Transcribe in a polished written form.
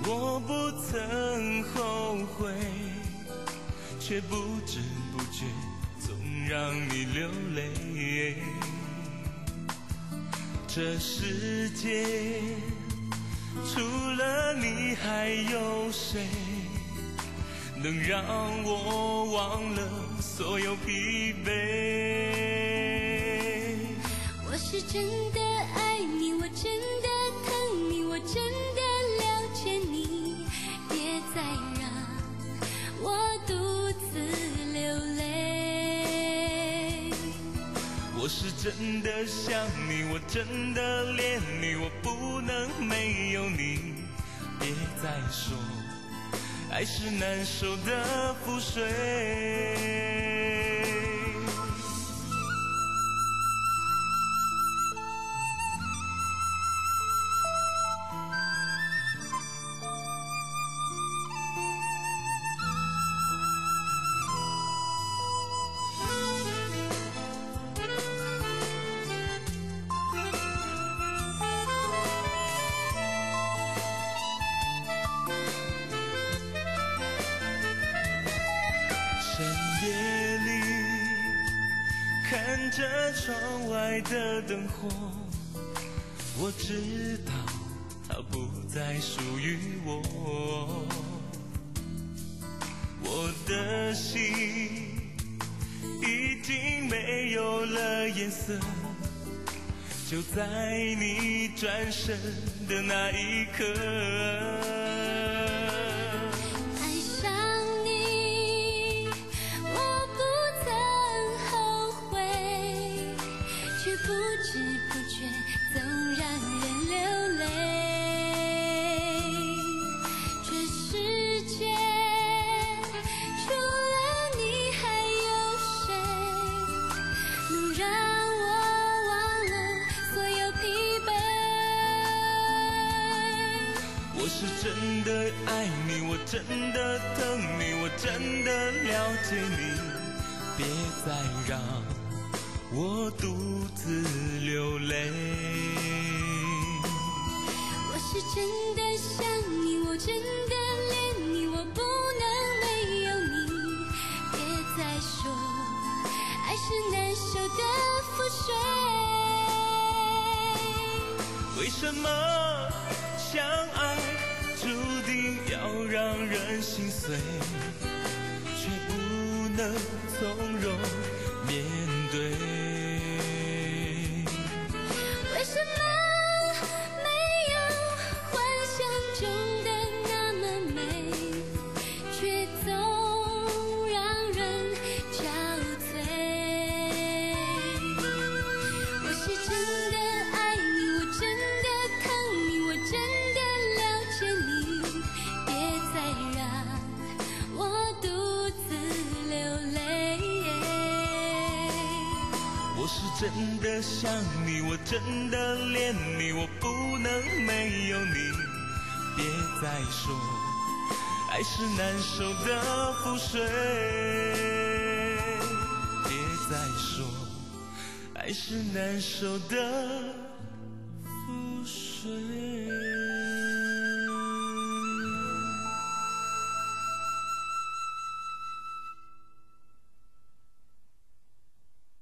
我不曾后悔，却不知不觉总让你流泪。这世界除了你还有谁能让我忘了所有疲惫？ 我是真的爱你，我真的疼你，我真的了解你，别再让我独自流泪。 我是真的想你，我真的恋你，我不能没有你。别再说爱是难受的覆水。夜里看着窗外的灯火，我知道它不再属于我。我的心已经没有了颜色，就在你转身的那一刻。 不知不觉总让人流泪。这世界除了你还有谁能让我忘了所有疲惫？ 我是真的爱你，我真的疼你，我真的了解你，别再让我独自流泪。 我是真的想你，我真的恋你，我不能没有你。别再说爱是难受的覆水。 为什么相爱注定要让人心碎，却不能从容面对？ 为什么没有幻想中的那么美，却总让人憔悴？我是真的爱你，我真的疼你，我真的了解你，别再让我独自流泪。 我是真的想你，我真的恋你，我不能没有你。别再说爱是难受的覆水，别再说爱是难受的覆水。